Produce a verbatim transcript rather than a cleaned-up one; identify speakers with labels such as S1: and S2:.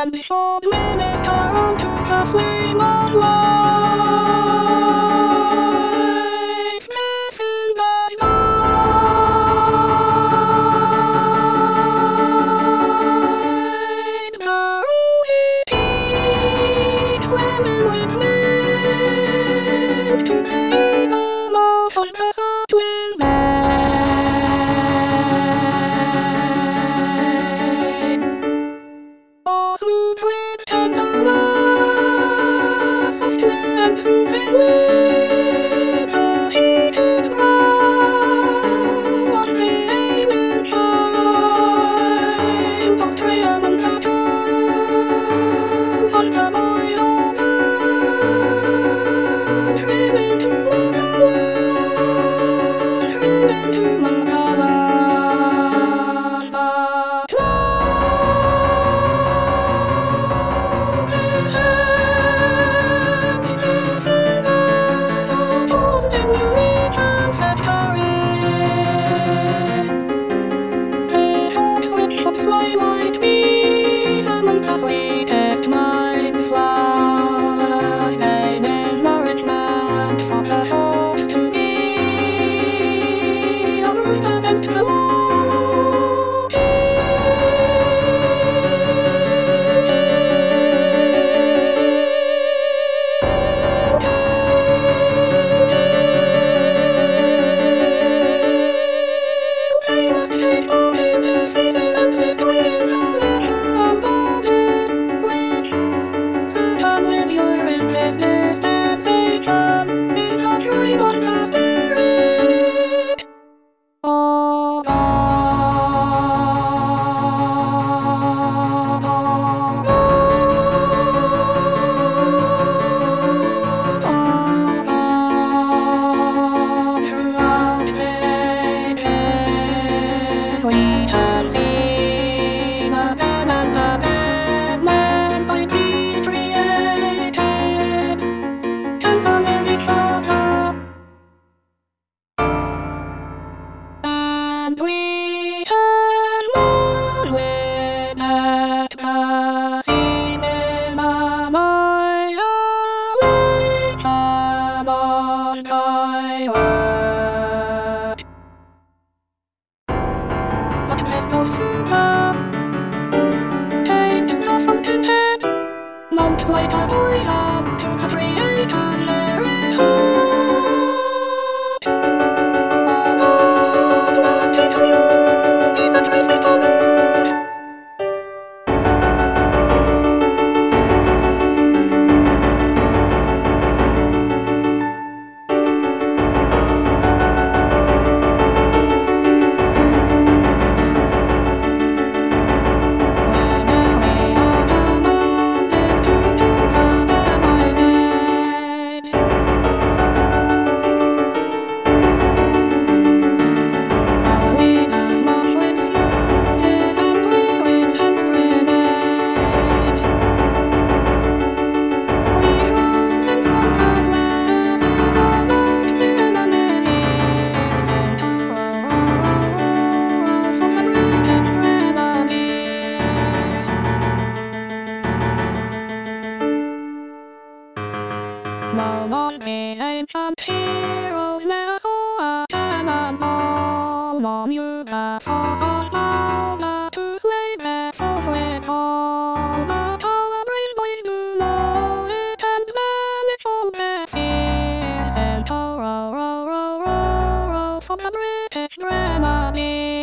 S1: and short minister unto the flame of life. Smith in the night, the rosy peak swimming with mist to see the mouth of the southwind bay. All smooth with tender grass, soft and soothing with the heated ground, what the aiming shine, Australia and the turns on the boy on earth, dreaming to Makawan, dreaming to Makawan. Twilight bees among the sweetest mind flowers, gain in nourishment for the hopes to be others against the law. We can see the man and the bad man by being created, canceling each other, and we can mourn with at the cinema, my away from on Taiwan. But there's no super, take is the fountainhead, monks like our boys up to the creator's merit heart. Oh, God, must take on you, he's a three-faced comet. Now on these ancient heroes now so a cannonball, long you the force of power to slay their foes with all. But our brave boys do know it and manage all their fears, and row, row, row, row, row, row for the British Grenadiers.